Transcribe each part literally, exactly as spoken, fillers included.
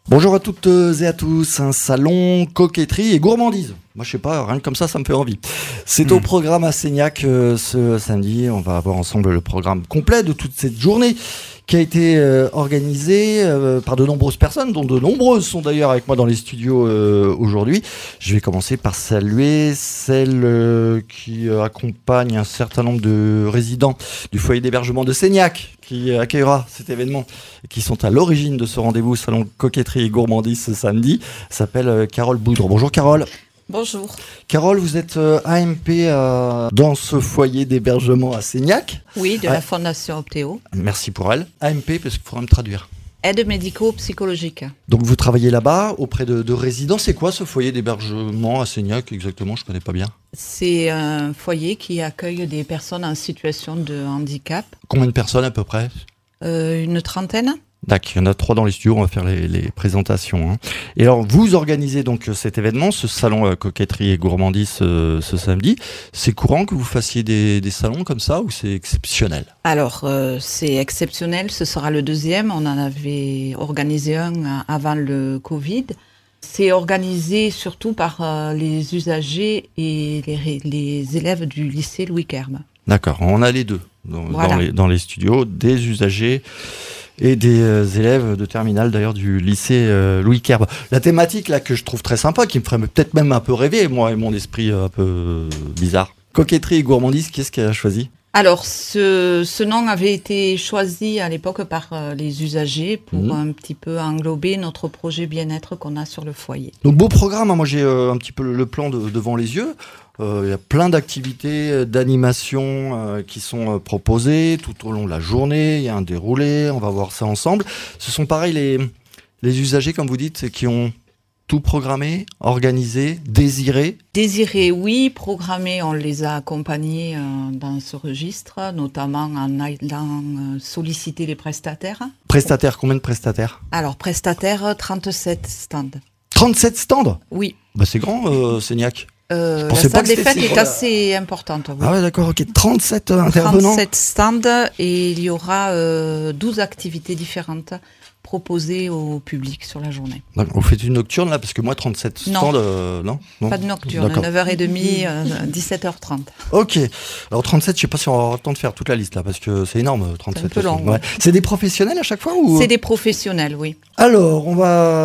Bonjour à toutes et à tous, un salon coquetterie et gourmandise. Moi je sais pas, rien que comme ça, ça me fait envie. C'est mmh. au programme à Seignac euh, ce samedi. On va voir ensemble le programme complet de toute cette journée qui a été euh, organisée euh, par de nombreuses personnes, dont de nombreuses sont d'ailleurs avec moi dans les studios euh, aujourd'hui. Je vais commencer par saluer celle euh, qui euh, accompagne un certain nombre de résidents du foyer d'hébergement de Seignac, qui accueillera cet événement et qui sont à l'origine de ce rendez-vous salon coquetterie et gourmandise ce samedi. Elle s'appelle euh, Carole Boudre. Bonjour Carole. Bonjour. Carole, vous êtes euh, A M P euh, dans ce foyer d'hébergement à Seignac. Oui, de ah. la Fondation Optéo. Merci pour elle. A M P, parce qu'il faudra me traduire. Aide médico-psychologique. Donc vous travaillez là-bas auprès de, de résidents. C'est quoi ce foyer d'hébergement à Seignac exactement? Je ne connais pas bien. C'est un foyer qui accueille des personnes en situation de handicap. Combien de personnes à peu près? euh, Une trentaine. D'accord, il y en a trois dans les studios, on va faire les, les présentations. Hein. Et alors, vous organisez donc cet événement, ce salon euh, coquetterie et gourmandise euh, ce samedi. C'est courant que vous fassiez des, des salons comme ça ou c'est exceptionnel? Alors, euh, c'est exceptionnel, ce sera le deuxième. On en avait organisé un avant le Covid. C'est organisé surtout par euh, les usagers et les, les élèves du lycée Louis Querme. D'accord, on a les deux dans, voilà. dans, les, dans les studios, des usagers et des euh, élèves de terminale d'ailleurs du lycée euh, Louis Querme. La thématique là que je trouve très sympa, qui me ferait peut-être même un peu rêver, moi et mon esprit euh, un peu euh, bizarre. Coquetterie et gourmandise, qui est-ce qui a choisi? Alors, ce, ce nom avait été choisi à l'époque par euh, les usagers pour mmh. un petit peu englober notre projet bien-être qu'on a sur le foyer. Donc, beau programme, hein. Moi j'ai euh, un petit peu le, le plan de, devant les yeux. Il euh, y a plein d'activités, d'animations euh, qui sont euh, proposées tout au long de la journée. Il y a un déroulé, on va voir ça ensemble. Ce sont pareil les, les usagers, comme vous dites, qui ont tout programmé, organisé, désiré. Désiré, oui. Programmé, on les a accompagnés euh, dans ce registre, notamment en allant euh, solliciter les prestataires. Prestataires, combien de prestataires? Alors, prestataires, trente-sept stands. trente-sept stands? Oui. Bah, c'est grand, euh, Seignac. Euh, la salle des fêtes est assez importante. Oui. Ah ouais, d'accord, ok. trente-sept intervenants. trente-sept stands et il y aura euh, douze activités différentes proposées au public sur la journée. Donc, vous faites une nocturne là? Parce que moi, trente-sept stands, non, euh, non, non pas de nocturne, d'accord. neuf heures trente, euh, dix-sept heures trente. Ok. Alors trente-sept, je sais pas si on aura le temps de faire toute la liste là, parce que c'est énorme, trente-sept. C'est un peu long. Ouais. C'est des professionnels à chaque fois ou... C'est des professionnels, oui. Alors, on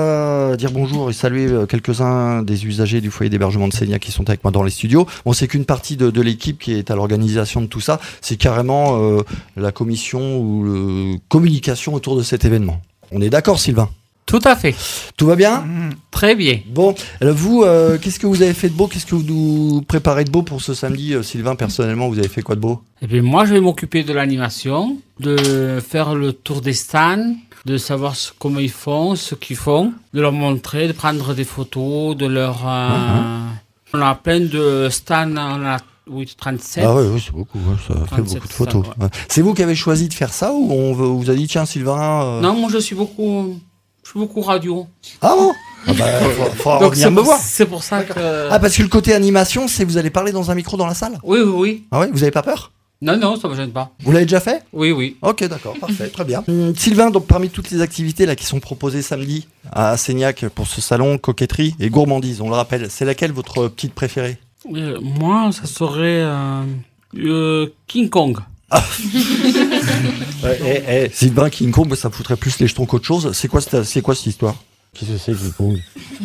va dire bonjour et saluer quelques-uns des usagers du foyer d'hébergement de Seignac qui sont avec moi dans les studios. Bon, c'est qu'une partie de, de l'équipe qui est à l'organisation de tout ça. C'est carrément euh, la commission ou la communication autour de cet événement. On est d'accord, Sylvain? Tout à fait. Tout va bien? Mmh, très bien. Bon, alors vous, euh, qu'est-ce que vous avez fait de beau? Qu'est-ce que vous nous préparez de beau pour ce samedi? euh, Sylvain, personnellement, vous avez fait quoi de beau? Eh bien, moi, je vais m'occuper de l'animation, de faire le tour des stands, de savoir ce, comment ils font, ce qu'ils font, de leur montrer, de prendre des photos, de leur... Euh, mm-hmm. On a plein de stands, on a oui, trente-sept. Ah oui, oui, c'est beaucoup, ouais, ça fait beaucoup de photos. Stands, ouais. C'est vous qui avez choisi de faire ça ou on vous a dit, tiens, Sylvain... Euh... Non, moi, je suis beaucoup... Je suis beaucoup radio. Ah bon? Ah bah, faut, faut Donc venir me voir. C'est pour ça que... Ah, parce que le côté animation, c'est vous allez parler dans un micro dans la salle? Oui, oui, oui. Ah oui, vous avez pas peur? Non, non, ça me gêne pas. Vous l'avez déjà fait? Oui, oui. Ok, d'accord, parfait, très bien. Hum, Sylvain, donc parmi toutes les activités là qui sont proposées samedi à Seignac pour ce salon coquetterie et gourmandise, on le rappelle, c'est laquelle votre petite préférée? euh, Moi, ça serait euh, euh, King Kong. Ah. ouais, eh, eh, Sylvain, King Kong, ça me foutrait plus les jetons qu'autre chose. C'est quoi, c'est quoi cette histoire? Qu'est-ce que c'est King Kong?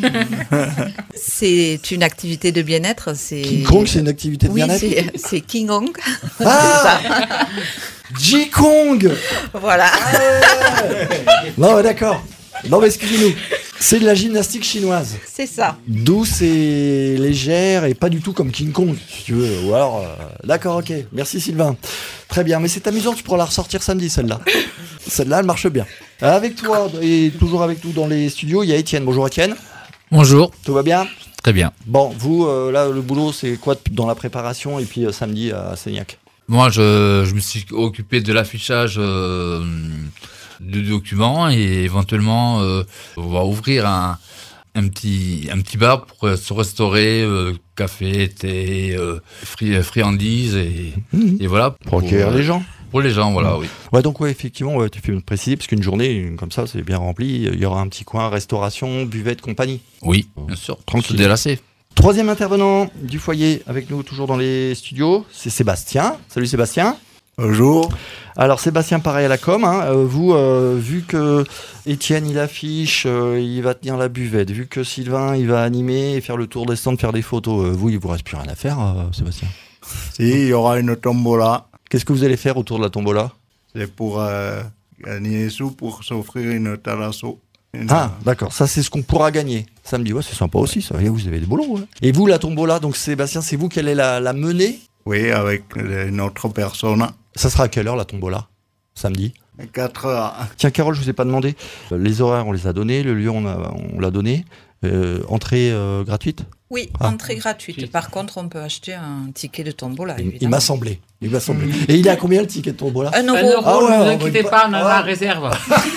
C'est une activité de bien-être. C'est... King Kong, c'est une activité de oui, bien-être? c'est, c'est King Kong. Ah J-Kong. Voilà. Ah ouais. Non, ouais, d'accord. Non, mais excusez-nous. C'est de la gymnastique chinoise. C'est ça. Douce et légère et pas du tout comme King Kong, si tu veux. Ou alors, euh, d'accord, ok. Merci Sylvain. Très bien, mais c'est amusant, tu pourras la ressortir samedi, celle-là. Celle-là, elle marche bien. Avec toi, et toujours avec nous dans les studios, il y a Étienne. Bonjour Étienne. Bonjour. Tout va bien? Très bien. Bon, vous, euh, là, le boulot, c'est quoi dans la préparation et puis euh, samedi à Seignac? Moi, je, je me suis occupé de l'affichage euh, de documents et éventuellement, euh, on va ouvrir un, un, petit, un petit bar pour se restaurer, euh, café, thé, euh, fri- friandises et, mmh. et voilà. Pour accueillir euh, les gens. Pour les gens, voilà, oui. Ouais, donc ouais, effectivement, ouais, tu fais bien préciser, parce qu'une journée comme ça, c'est bien rempli. Il y aura un petit coin restauration, buvette, compagnie. Oui, bien sûr. Tranquille. Se délasser. Troisième intervenant du foyer avec nous, toujours dans les studios, c'est Sébastien. Salut Sébastien. Bonjour. Alors Sébastien, pareil à la com, hein, euh, vous, euh, vu que Étienne il affiche, euh, il va tenir la buvette, vu que Sylvain il va animer et faire le tour des stands, faire des photos, euh, vous il vous reste plus rien à faire, euh, Sébastien. Si, il y aura une tombola. Qu'est-ce que vous allez faire autour de la tombola? C'est pour euh, gagner des sous pour s'offrir une Talasso. Une, Ah, d'accord, ça c'est ce qu'on pourra gagner. Samedi, ouais, c'est sympa aussi, ça. Vous avez des boulots. Ouais. Et vous, la tombola, donc Sébastien, c'est vous qui allez la, la mener? Oui, avec une autre personne. Ça sera à quelle heure la tombola? Samedi? quatre heures. Tiens, Carole, je vous ai pas demandé. Les horaires, on les a donnés, le lieu, on, a, on l'a donné. Euh, entrée euh, gratuite? Oui, Ah. entrée gratuite. Par contre, on peut acheter un ticket de tombola, Il, il évidemment. m'a semblé. Il m'a semblé. Et il est à combien le ticket de tombola? Un Un euro. euro, Ah ouais, ne on vous va inquiétez pas- pas, on a Ah. la réserve.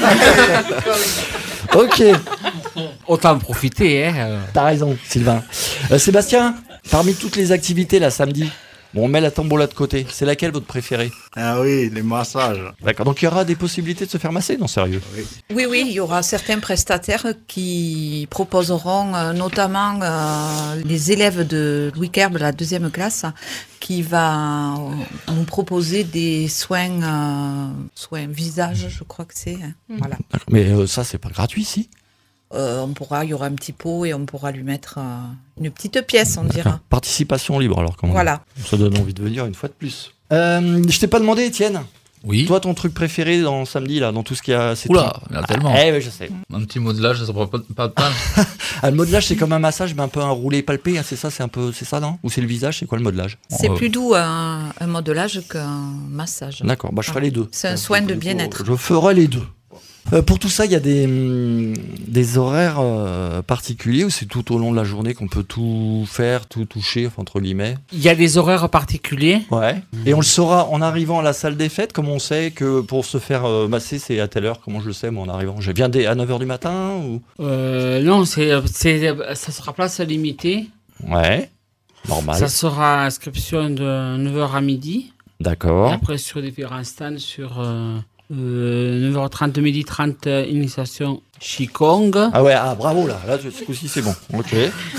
Ok, Autant en profiter, hein. euh. t'as raison, Sylvain. Euh, Sébastien, parmi toutes les activités là samedi, bon, on met la tombola de côté. C'est laquelle votre préférée? Ah oui, les massages. D'accord. Donc il y aura des possibilités de se faire masser, non sérieux? Oui, oui, il y aura certains prestataires qui proposeront, euh, notamment euh, les élèves de Louis Kerb, la deuxième classe, qui va euh, nous proposer des soins, euh, soins visage, je crois que c'est. hein. Voilà. D'accord. Mais euh, ça, c'est pas gratuit, si? Euh, on pourra, il y aura un petit pot et on pourra lui mettre euh, une petite pièce, on dira. Participation libre, alors comment? Voilà. Ça donne envie de venir une fois de plus. Euh, je t'ai pas demandé, Étienne. Oui. Toi, ton truc préféré dans samedi, là, dans tout ce qu'il y a, c'est Oula, tout- il y en a tellement. Ah, eh, ouais, je sais. Un petit modelage, ça prend pas, pas de temps. Ah, le modelage, c'est comme un massage, mais un peu un roulé palpé, hein, c'est ça, c'est un peu, c'est ça, non? Ou c'est le visage, c'est quoi le modelage? C'est euh, plus doux un, un modelage qu'un massage. D'accord, bah, je ferai les deux. C'est un soin de bien-être. Je ferai les deux. Euh, pour tout ça, il y a des, hum, des horaires euh, particuliers ou c'est tout au long de la journée qu'on peut tout faire, tout toucher, enfin, entre guillemets? Il y a des horaires particuliers. Ouais. Et on le saura en arrivant à la salle des fêtes, comme on sait que pour se faire euh, masser, c'est à telle heure, comment je le sais, moi, en arrivant? Je viens dès à neuf heures du matin ou... Euh, non, c'est, c'est, ça sera place limitée. Ouais. Normal. Ça sera inscription de neuf heures à midi. Et D'accord. après, sur différents stands, sur euh, euh, neuf heures trente, midi trente, euh, initiation Qigong. Ah ouais, ah bravo là, là ce coup-ci c'est bon. Ok.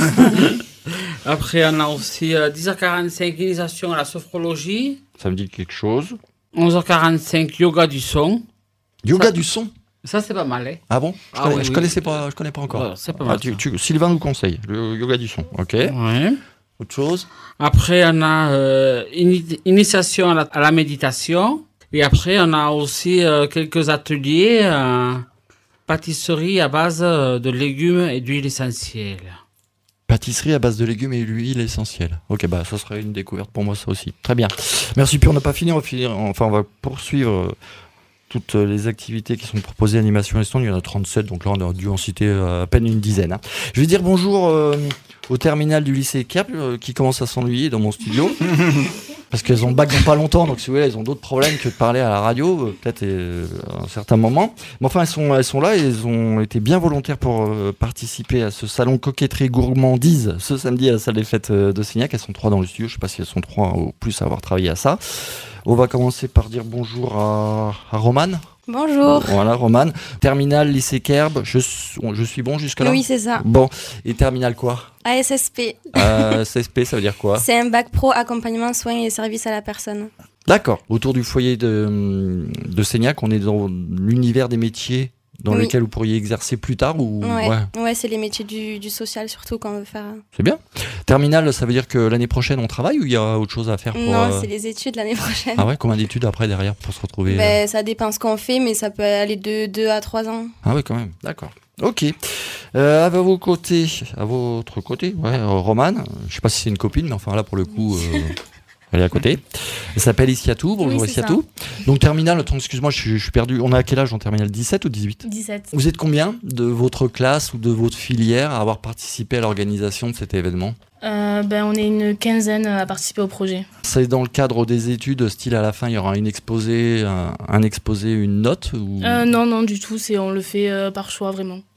Après, on a aussi euh, dix heures quarante-cinq, initiation à la sophrologie. Ça me dit quelque chose. onze heures quarante-cinq, yoga du son. Yoga Ça- du son. Ça, c'est pas mal, hein. Ah bon? Je, Ah connais, oui, je oui. connaissais pas, je connais pas encore. Ouais, c'est pas Ah, mal. tu, ça. tu- Sylvain nous conseille le yoga du son. Ok. Ouais. Autre chose? Après, on a euh, ini- initiation à la, à la méditation. Et après, on a aussi euh, quelques ateliers, euh, pâtisserie à base euh, de légumes et d'huile essentielle. Pâtisserie à base de légumes et l'huile essentielle. Ok, bah ça serait une découverte pour moi ça aussi. Très bien. Merci. Puis on n'a pas fini, on va finir. Enfin, on va poursuivre euh, toutes les activités qui sont proposées, animation et stand. Il y en a trente-sept, donc là on a dû en citer euh, à peine une dizaine. hein. Je vais dire bonjour euh, au terminal du lycée Cap euh, qui commence à s'ennuyer dans mon studio. Parce qu'elles ont le bac dans pas longtemps, donc si vous voulez, elles ont d'autres problèmes que de parler à la radio, euh, peut-être euh, à un certain moment. Mais enfin, elles sont, elles sont là et elles ont été bien volontaires pour euh, participer à ce salon coquetterie gourmandise ce samedi à la salle des fêtes euh, de Seignac. Elles sont trois dans le studio, je sais pas si elles sont trois ou plus à avoir travaillé à ça. On va commencer par dire bonjour à, à Romane. Bonjour. Voilà, Romane. Terminal lycée Kerb, je, suis- je suis bon jusque-là? Oui, c'est ça. Bon, et terminal quoi? A S S P. euh, C S P, ça veut dire quoi? C'est un bac pro accompagnement, soins et services à la personne. D'accord. Autour du foyer de, de Seignac, on est dans l'univers des métiers dans Oui. lesquels vous pourriez exercer plus tard ou... Ouais, Ouais, ouais c'est les métiers du, du social surtout qu'on veut faire. c'est bien. Terminal, ça veut dire que l'année prochaine on travaille ou il y a autre chose à faire pour, Non, euh, c'est les études l'année prochaine. Ah ouais, combien d'études après derrière pour se retrouver euh, Ben, ça dépend ce qu'on fait, mais ça peut aller de deux à trois ans. Ah ouais, quand même. D'accord. Ok. Euh, à vos côtés, à votre côté, ouais, euh, Romane. Je sais pas si c'est une copine, mais enfin là pour le coup, euh, elle est à côté. Elle s'appelle Issiatou. Bonjour Oui, c'est Issiatou. Donc terminale, attends, excuse-moi, je, suis- je suis perdu. On a à quel âge en terminale? dix-sept ou dix-huit? dix-sept. Vous êtes combien de votre classe ou de votre filière à avoir participé à l'organisation de cet événement? Euh, ben, on est une quinzaine à participer au projet. C'est dans le cadre des études, style à la fin, il y aura une exposé, un, un exposé, une note ou... Euh, non, non, du tout, c'est, on le fait euh, par choix vraiment.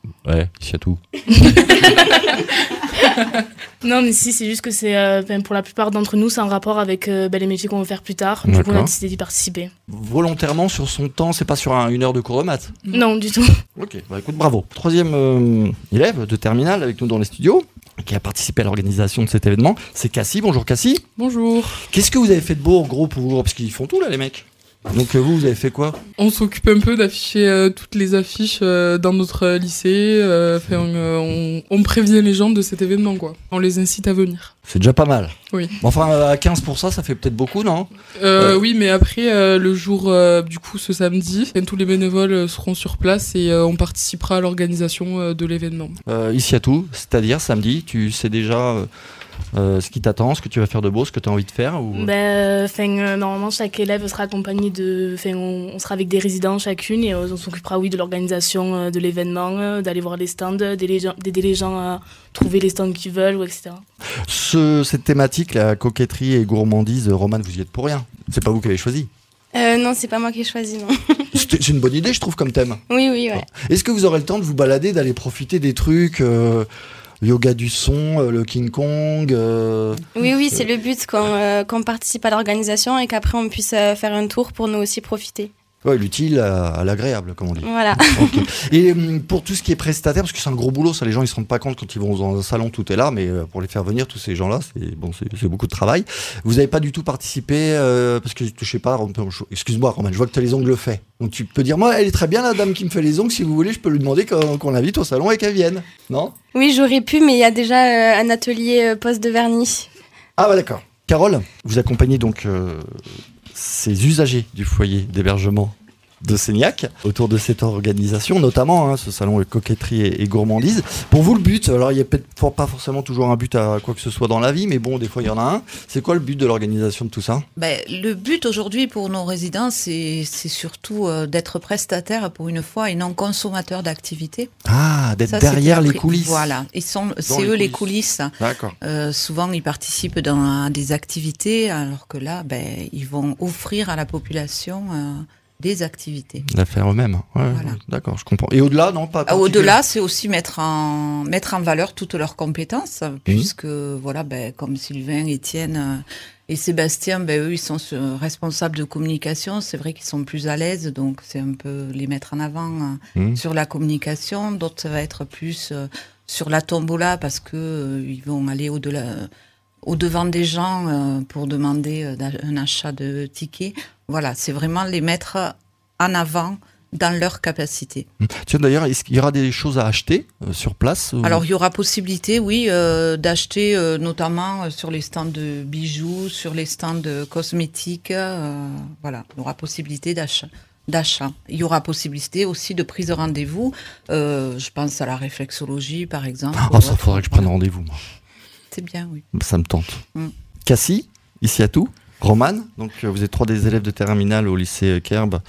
Ouais, ici à tout. Non, mais si, c'est juste que c'est, euh, ben, pour la plupart d'entre nous, c'est en rapport avec euh, ben, les métiers qu'on veut faire plus tard. Du coup, on a D'accord. décidé d'y participer. Volontairement sur son temps, c'est pas sur un- une heure de cours de maths. Non, du tout. Ok, bah écoute, bravo. Troisième euh, élève de terminale avec nous dans les studios, qui a participé à l'organisation de cet événement, c'est Cassie. Bonjour Cassie. Bonjour. Qu'est-ce que vous avez fait de beau en gros pour... Parce qu'ils font tout là les mecs. Donc euh, vous, vous avez fait quoi? On s'occupe un peu d'afficher euh, toutes les affiches euh, dans notre euh, lycée. euh, fait, on, euh, on, on prévient les gens de cet événement, quoi. On les incite à venir. C'est déjà pas mal. Oui. Bon, enfin, à quinze pour cent, ça fait peut-être beaucoup, non? Euh, Ouais. Oui, mais après, euh, le jour, euh, du coup, ce samedi, tous les bénévoles euh, seront sur place et euh, on participera à l'organisation euh, de l'événement. euh, Ici à tout, c'est-à-dire samedi, tu sais déjà euh, euh, ce qui t'attend, ce que tu vas faire de beau, ce que tu as envie de faire ou... Ben, enfin, euh, normalement, chaque élève sera accompagné de. Enfin, on, on sera avec des résidents chacune et euh, on s'occupera, oui, de l'organisation euh, de l'événement, euh, d'aller voir les stands, d'aider les gens, d'aider les gens à trouver les stands qu'ils veulent, ou et cetera. Ce, cette thématique, la coquetterie et gourmandise, Romane, vous y êtes pour rien. C'est pas vous qui avez choisi. Euh, non, c'est pas moi qui ai choisi, non. C'était- C'est une bonne idée, je trouve, comme thème. Oui, oui, ouais. Est-ce que vous aurez le temps de vous balader, d'aller profiter des trucs euh, yoga du son, euh, le King Kong euh, Oui, oui, c'est le but qu'on euh, qu'on participe à l'organisation et qu'après on puisse euh, faire un tour pour nous aussi profiter. Ouais, l'utile à, à l'agréable, comme on dit. Voilà. Ok. Et hum, pour tout ce qui est prestataire, parce que c'est un gros boulot, ça, les gens ils se rendent pas compte quand ils vont dans un salon, tout est là, mais euh, pour les faire venir, tous ces gens-là, c'est bon, c'est c'est beaucoup de travail. Vous n'avez pas du tout participé, euh, parce que je sais pas, on peut- excuse-moi, Romain, je vois que tu as les ongles faits. Donc tu peux dire, moi, elle est très bien la dame qui me fait les ongles, si vous voulez, je peux lui demander qu'on qu'on l'invite au salon et qu'elle vienne. Non? Oui, j'aurais pu, mais il y a déjà euh, un atelier euh, poste de vernis. Ah bah d'accord. Carole, vous accompagnez donc euh, ces usagers du foyer d'hébergement de Seignac autour de cette organisation, notamment hein, ce salon de coquetterie et, et gourmandise. Pour vous, le but, alors il n'y a peut-être for- pas forcément toujours un but à quoi que ce soit dans la vie, mais bon, des fois il y en a un. C'est quoi le but de l'organisation de tout ça? Ben, le but aujourd'hui pour nos résidents, c'est c'est surtout euh, d'être prestataire pour une fois et non consommateur d'activités. Ah, d'être Ça, derrière c'était les appris- coulisses. Voilà, ils sont, c'est les eux les coulisses. coulisses. D'accord. Euh, souvent, ils participent dans des activités, alors que là, ben, ils vont offrir à la population euh, des activités. La faire eux-mêmes. Ouais, Voilà. ouais, d'accord, je comprends. Et au-delà, non, pas Ah, particulièrement. Au-delà, c'est aussi mettre en, mettre en valeur toutes leurs compétences, puisque, voilà, ben, comme Sylvain, Étienne euh, et Sébastien, ben, eux, ils sont euh, responsables de communication. C'est vrai qu'ils sont plus à l'aise, donc c'est un peu les mettre en avant euh, Mmh. sur la communication. D'autres, ça va être plus euh, sur la tombola, parce que euh, ils vont aller au-delà, au-devant des gens euh, pour demander euh, d'a- un achat de tickets. Voilà, c'est vraiment les mettre en avant dans leur capacité. Mmh. Tiens, d'ailleurs, est-ce qu'il y aura des choses à acheter euh, sur place ou- Alors, il y aura possibilité, oui, euh, d'acheter euh, notamment euh, sur les stands de bijoux, sur les stands de cosmétiques. euh, voilà, il y aura possibilité d'achat. d'achat. Il y aura possibilité aussi de prise de rendez-vous. Euh, je pense à la réflexologie, par exemple. Oh, ça Autre. faudrait que je prenne Voilà. rendez-vous, moi. C'est bien, oui. Ça me tente. Mm. Cassie, ici à tout. Romane, donc euh, vous êtes trois des élèves de terminale au lycée euh, Kerb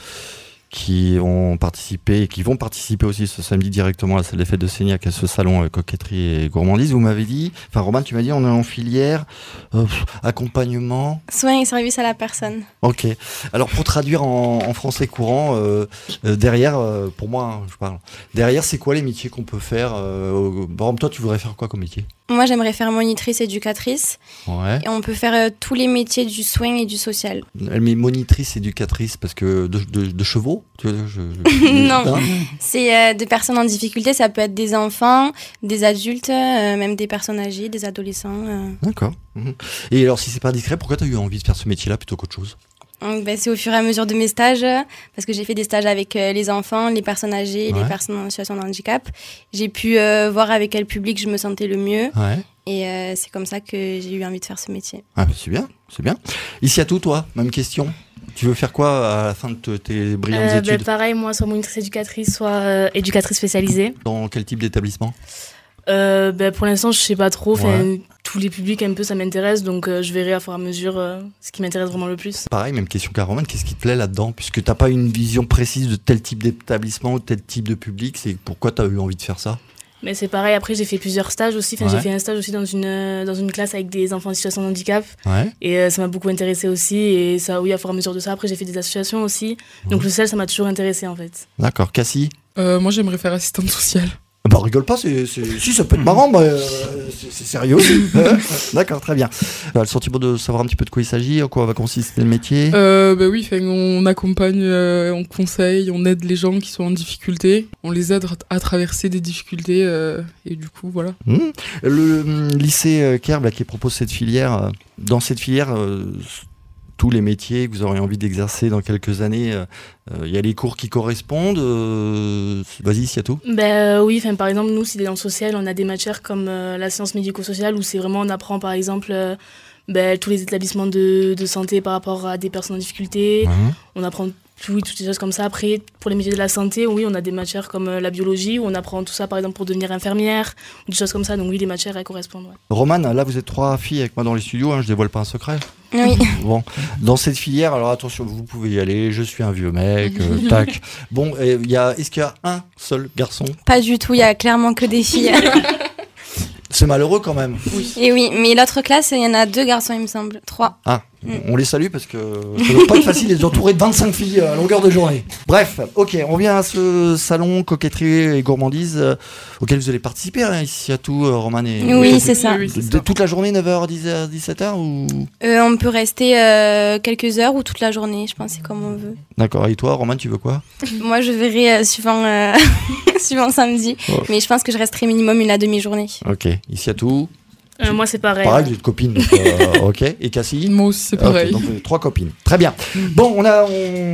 qui ont participé et qui vont participer aussi ce samedi directement à la salle des fêtes de Seignac à ce salon euh, coquetterie et gourmandise. Vous m'avez dit, enfin Romane, tu m'as dit on est en filière euh, pff, accompagnement. Soins et services à la personne. Ok. Alors pour traduire en, en français courant, euh, euh, derrière, euh, pour moi, hein, je parle. Derrière, c'est quoi les métiers qu'on peut faire euh, au- Par exemple, toi, tu voudrais faire quoi comme métier? Moi, j'aimerais faire monitrice éducatrice. Ouais. Et on peut faire euh, tous les métiers du soin et du social. Elle met monitrice, éducatrice, parce que de, de, de chevaux tu vois, je, je- Non. Hein C'est euh, des personnes en difficulté. Ça peut être des enfants, des adultes, euh, même des personnes âgées, des adolescents. euh. D'accord. Mhm. Et alors, si c'est pas discret, pourquoi tu as eu envie de faire ce métier-là plutôt qu'autre chose? Donc, ben, c'est au fur et à mesure de mes stages, euh, parce que j'ai fait des stages avec euh, les enfants, les personnes âgées, Ouais. les personnes en situation de handicap. J'ai pu euh, voir avec quel public je me sentais le mieux. Ouais. Et euh, c'est comme ça que j'ai eu envie de faire ce métier. Ah, bah, c'est bien, c'est bien. Ici à tout, toi, même question. Tu veux faire quoi à la fin de te- tes brillantes Euh, ben, études? pareil, moi, soit monitrice éducatrice, soit euh, éducatrice spécialisée. Dans quel type d'établissement? Euh, ben, pour l'instant, je sais pas trop. Enfin, Ouais. tous les publics, un peu, ça m'intéresse. Donc, euh, je verrai à fur et à mesure euh, ce qui m'intéresse vraiment le plus. Pareil, même question qu'à Romain, qu'est-ce qui te plaît là-dedans? Puisque t'as pas une vision précise de tel type d'établissement ou tel type de public, c'est pourquoi tu as eu envie de faire ça? Mais c'est pareil, après, j'ai fait plusieurs stages aussi. Enfin, Ouais. j'ai fait un stage aussi dans une, euh, dans une classe avec des enfants en situation de handicap. Ouais. Et euh, ça m'a beaucoup intéressé aussi. Et ça, oui, à fur et à mesure de ça, après, j'ai fait des associations aussi. Donc, le social, ça m'a toujours intéressé, en fait. D'accord. Cassie? Euh, moi, j'aimerais faire assistante sociale. Bah, rigole pas, c'est, c'est... si ça peut être marrant, bah, euh, c'est, c'est sérieux aussi. D'accord, très bien. Euh, le sentiment de savoir un petit peu de quoi il s'agit, en quoi va consister le métier. Euh, bah oui, on accompagne, euh, on conseille, on aide les gens qui sont en difficulté, on les aide à traverser des difficultés euh, et du coup voilà. Mmh. Le euh, lycée euh, Kerb là, qui propose cette filière, euh, dans cette filière, euh, tous les métiers que vous aurez envie d'exercer dans quelques années, il euh, y a les cours qui correspondent. Euh, vas-y, Siatou. Ben, euh, oui, par exemple, nous, c'est dans le social, on a des matières comme euh, la science médico-sociale où c'est vraiment, on apprend par exemple euh, ben, tous les établissements de, de santé par rapport à des personnes en difficulté. Mmh. On apprend oui, toutes ces choses comme ça. Après, pour les métiers de la santé, oui, on a des matières comme euh, la biologie où on apprend tout ça par exemple pour devenir infirmière, ou des choses comme ça. Donc oui, les matières, elles correspondent. Ouais. Romane, là, vous êtes trois filles avec moi dans les studios, hein, je dévoile pas un secret. Oui. Bon, dans cette filière, alors attention, vous pouvez y aller, je suis un vieux mec, euh, tac. Bon, il y a, est-ce qu'il y a un seul garçon ? Pas du tout, il y a clairement que des filles. C'est malheureux quand même. Oui. Et oui, mais l'autre classe, il y en a deux garçons, il me semble. Trois. Ah, mm. On les salue parce que ça doit pas être facile d'être entouré de vingt-cinq filles à longueur de journée. Bref, ok, on vient à ce salon coquetterie et gourmandise euh, auquel vous allez participer, hein, ici à tout, euh, Romane et... Oui, oui c'est ça. Oui, c'est de, ça. de, toute la journée, neuf heures, dix-sept heures ou... euh, On peut rester euh, quelques heures ou toute la journée, je pense, c'est comme on veut. D'accord, et toi, Romane, tu veux quoi ? Moi, je verrai euh, suivant, euh, suivant samedi, oh. Mais je pense que je resterai minimum une à demi-journée. Ok, ici à tout. Euh, moi, c'est pareil. Pareil, vous êtes copines, donc, euh, ok. Et Cassie ? Moi aussi, c'est pareil. Okay, donc, euh, trois copines. Très bien. Bon, on a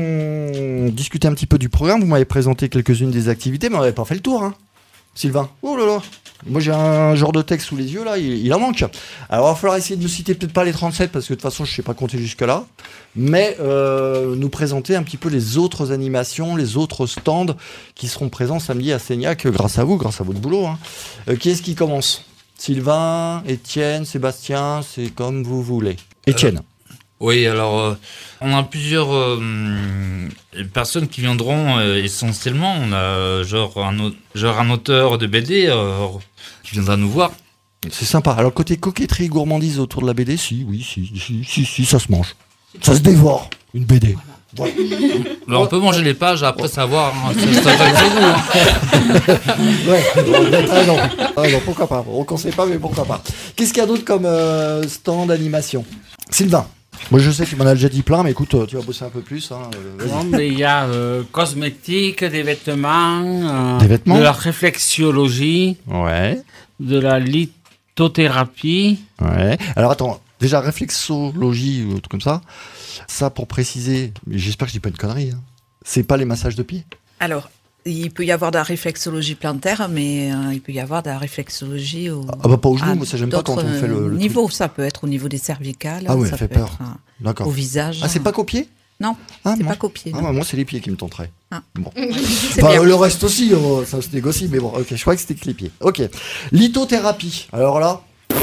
on discuté un petit peu du programme. Vous m'avez présenté quelques-unes des activités, mais on n'avait pas fait le tour, hein, Sylvain. Oh là là. Moi, j'ai un genre de texte sous les yeux, là. Il, il en manque. Alors, il va falloir essayer de nous citer peut-être pas les trente-sept, parce que de toute façon, je ne sais pas compter jusque-là. Mais euh, nous présenter un petit peu les autres animations, les autres stands qui seront présents samedi à Seignac, grâce à vous, grâce à votre boulot. Hein. Euh, qui est-ce qui commence ? Sylvain, Étienne, Sébastien, c'est comme vous voulez. Étienne. Euh, oui, alors, euh, on a plusieurs euh, personnes qui viendront euh, essentiellement. On a genre un, genre un auteur de B D euh, qui viendra nous voir. C'est sympa. Alors, côté coquetterie, gourmandise autour de la B D, si, oui, si, si, si, si ça se mange. Ça se dévore, une B D. Voilà. Alors, on peut manger les pages après savoir. Hein, ça, ça, ça, ça, ouais, ah non. Ah non, pourquoi pas. On ne conseille pas, mais pourquoi pas. Qu'est-ce qu'il y a d'autre comme euh, stand d'animation ? Sylvain. Moi, je sais que tu m'en as déjà dit plein, mais écoute, tu vas bosser un peu plus. Hein. Non, mais il y a euh, cosmétiques, des vêtements, euh, des vêtements, de la réflexologie, ouais, de la lithothérapie. Ouais. Alors attends, déjà réflexologie ou truc comme ça. Ça, pour préciser, mais j'espère que je dis pas une connerie, hein. C'est pas les massages de pieds ? Alors, il peut y avoir de la réflexologie plantaire, mais euh, il peut y avoir de la réflexologie au... Ah bah pas au genou, moi ça j'aime pas quand on fait le... le niveau, truc. Ça peut être au niveau des cervicales. Ah ouais, ça fait peut peur. Être, euh, d'accord. Au visage. Ah, c'est pas qu'aux pieds ? Non, ah, c'est moi. pas qu'aux pieds. Ah, bah, moi, c'est les pieds qui me tenteraient. Ah. Bon. C'est enfin, bien. Le reste aussi, oh, ça se négocie, mais bon, ok, je crois que c'était que les pieds. Ok. Lithothérapie. Alors là...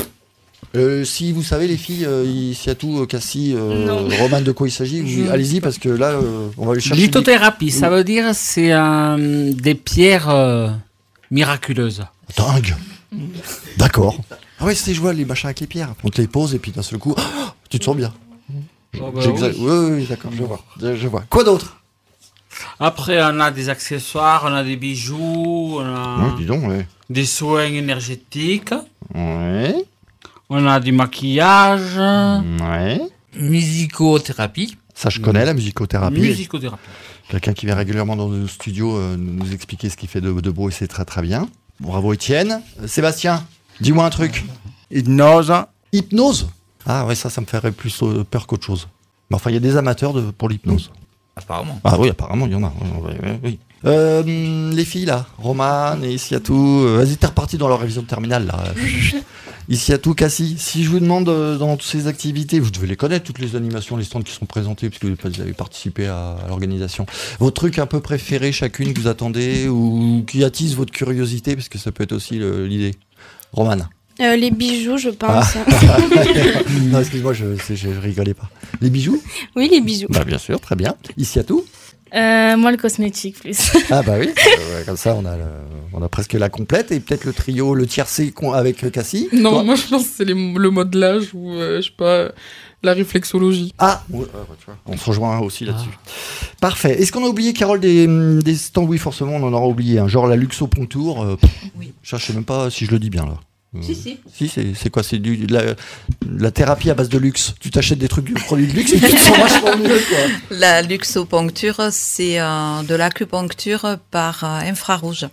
Euh, si vous savez les filles, euh, ici à tout, euh, Cassie, euh, Romane, de quoi il s'agit, vous, allez-y parce que là, euh, on va aller chercher. Lithothérapie, des... ça veut dire c'est euh, des pierres euh, miraculeuses. Dingue. D'accord. Ah ouais, c'est je vois les machins avec les pierres. On te les pose et puis d'un seul coup, oh, tu te sens bien. Oh, bah, oui, oui, oui d'accord, je vois, je, je vois. Quoi d'autre ? Après, on a des accessoires, on a des bijoux, on a ouais, dis donc, ouais. des soins énergétiques. Ouais. On a du maquillage. Ouais. Musicothérapie. Ça, je connais, la musicothérapie. Musicothérapie. Quelqu'un qui vient régulièrement dans nos studios euh, nous expliquer ce qu'il fait de, de beau et c'est très très bien. Bravo Étienne. Euh, Sébastien, dis-moi un truc. Hypnose. Hypnose ? Ah ouais, ça, ça me ferait plus euh, peur qu'autre chose. Mais enfin, il y a des amateurs de, pour l'hypnose. Apparemment. Ah oui, apparemment, il y en a. Oui, oui, oui. Euh, les filles, là, Romane et Isiatou, euh, vas-y, t'es reparti dans leur révision de terminale, là. Isiatou, Cassie, si je vous demande euh, dans toutes ces activités, vous devez les connaître, toutes les animations, les stands qui sont présentés, puisque vous avez participé à, à l'organisation. Votre truc un peu préféré, chacune, que vous attendez, ou qui attise votre curiosité, parce que ça peut être aussi le, l'idée. Romane. Euh, les bijoux, je pense. Ah. Non, excuse-moi, je, je, je rigolais pas. Les bijoux ? Oui, les bijoux. Bah, bien sûr, très bien. Isiatou ? Euh, moi, le cosmétique, plus. Ah bah oui, euh, comme ça on a, le, on a presque la complète et peut-être le trio, le tiercé avec Cassie. Non, toi. moi je pense que c'est les, le modelage ou euh, je sais pas, la réflexologie. Ah, ouais, ouais, tu vois, on se rejoint aussi là-dessus. Ah. Parfait. Est-ce qu'on a oublié, Carole, des, des stands? Oui, forcément, on en aura oublié. Hein. Genre la luxoponcture. Euh, oui. Je sais même pas si je le dis bien là. Euh, si, si. Si, c'est, c'est quoi? C'est du, de la, de la thérapie à base de luxe. Tu t'achètes des trucs, des produits de luxe et tu te sens vachement mieux, quoi. La luxoponcture, c'est euh, de l'acupuncture par euh, infrarouge.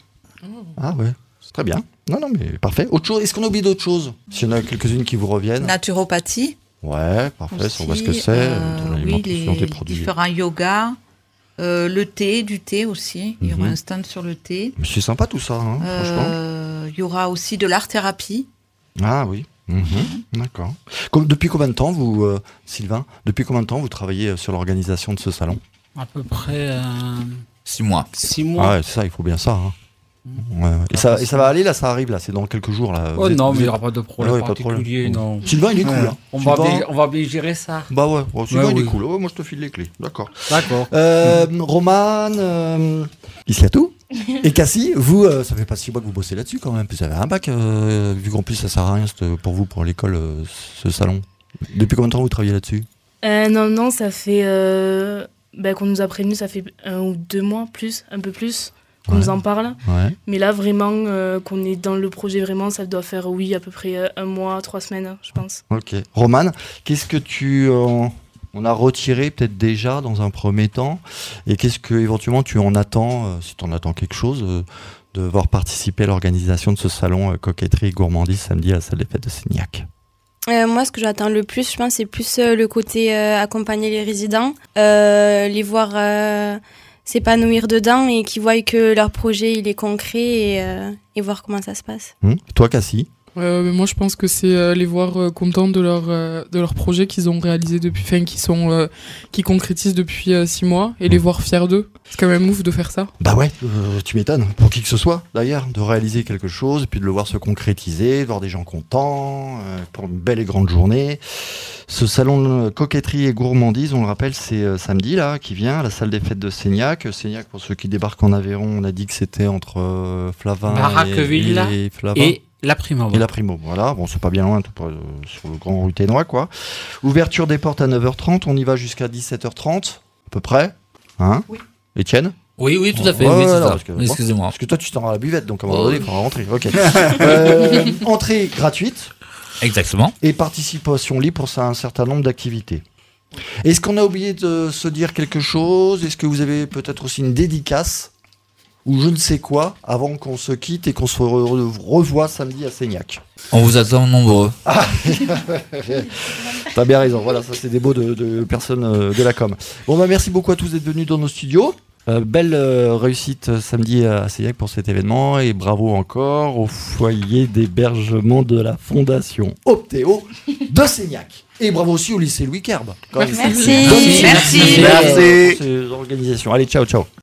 Ah ouais, c'est très bien. Non, non, mais parfait. Autre chose, est-ce qu'on a oublié d'autres choses? S'il y en a quelques-unes qui vous reviennent. Naturopathie. Ouais, parfait, aussi, on voit ce que c'est. Euh, dans oui, les des produits. différents yogas. Euh, le thé, du thé aussi. Il y aura mm-hmm. un stand sur le thé. Mais c'est sympa tout ça, hein, euh, franchement. Il y aura aussi de l'art-thérapie. Ah oui, mmh. Mmh. D'accord. Comme, depuis combien de temps, vous, euh, Sylvain, depuis combien de temps vous travaillez sur l'organisation de ce salon? À peu près euh, six mois. Six mois. Ah ouais, c'est ça, il faut bien ça. Hein. Mmh. Ouais, ouais. Et, ça, et ça va aller, là, ça arrive, là, c'est dans quelques jours. Là. Oh êtes, non, mais il n'y êtes... aura pas de problème ah ouais, particulier. Pas de non. Sylvain, il est cool. Ouais. Hein. On, Sylvain... va bien, on va bien gérer ça. Bah ouais, bon, Sylvain, ouais, il oui. est cool. Oh, moi, je te file les clés. D'accord. D'accord. Euh, Romane, euh, Isliatou et Cassie, vous, euh, ça fait pas six mois que vous bossez là-dessus quand même. Vous avez un bac, euh, vu qu'en plus ça sert à rien pour vous, pour l'école, euh, ce salon. Depuis combien de temps vous travaillez là-dessus? euh, Non, non, ça fait euh, bah, qu'on nous a prévenu, ça fait un ou deux mois, plus, un peu plus, qu'on ouais. nous en parle. Ouais. Mais là, vraiment, euh, qu'on est dans le projet, vraiment, ça doit faire, oui, à peu près euh, un mois, trois semaines, je pense. Ok. Romane, qu'est-ce que tu... Euh, on a retiré peut-être déjà dans un premier temps, et qu'est-ce que éventuellement tu en attends, euh, si tu en attends quelque chose, euh, de voir participer à l'organisation de ce salon euh, coquetterie et gourmandise samedi à la salle des fêtes de Seignac? Euh, moi, ce que j'attends le plus, je pense, c'est plus euh, le côté euh, accompagner les résidents, euh, les voir euh, s'épanouir dedans et qu'ils voient que leur projet il est concret et, euh, et voir comment ça se passe. Hum. Toi, Cassie? Euh, mais moi, je pense que c'est euh, les voir euh, contents de leur euh, de leur projet qu'ils ont réalisé depuis, enfin, qui sont euh, qui concrétisent depuis euh, six mois et les voir fiers d'eux. C'est quand même ouf de faire ça. Bah ouais, euh, tu m'étonnes. Pour qui que ce soit, d'ailleurs, de réaliser quelque chose et puis de le voir se concrétiser, de voir des gens contents euh, pour une belle et grande journée. Ce salon de coquetterie et gourmandise, on le rappelle, c'est euh, samedi là qui vient à la salle des fêtes de Seignac. Seignac, pour ceux qui débarquent en Aveyron, on a dit que c'était entre euh, Flavin Barraqueville et, et Flavin. Et La Primo. Et la Primo, voilà. Bon, c'est pas bien loin, tout pour, euh, sur le Grand Rue Ténois, quoi. Ouverture des portes à neuf heures trente, on y va jusqu'à dix-sept heures trente, à peu près. Hein? Oui. Étienne? Oui, oui, tout à fait. Ouais, oui, ouais, c'est non, ça. parce que, Excusez-moi. Parce que toi, tu t'en vas à la buvette, donc à un moment donné, il faudra rentrer. Ok. euh, entrée gratuite. Exactement. Et participation libre pour un certain nombre d'activités. Est-ce qu'on a oublié de se dire quelque chose? Est-ce que vous avez peut-être aussi une dédicace ou je ne sais quoi avant qu'on se quitte et qu'on se re- revoie samedi à Seignac? On vous attend nombreux. Ah. T'as bien raison, voilà, ça c'est des mots de, de personnes euh, de la com. Bon bah merci beaucoup à tous d'être venus dans nos studios. Euh, belle euh, réussite euh, samedi à Seignac pour cet événement et bravo encore au foyer d'hébergement de la Fondation Optéo de Seignac. Et bravo aussi au lycée Louis Kerbe. Merci. Merci. Merci. Merci. Merci. Merci. Merci. Merci. Merci. Allez, ciao, ciao.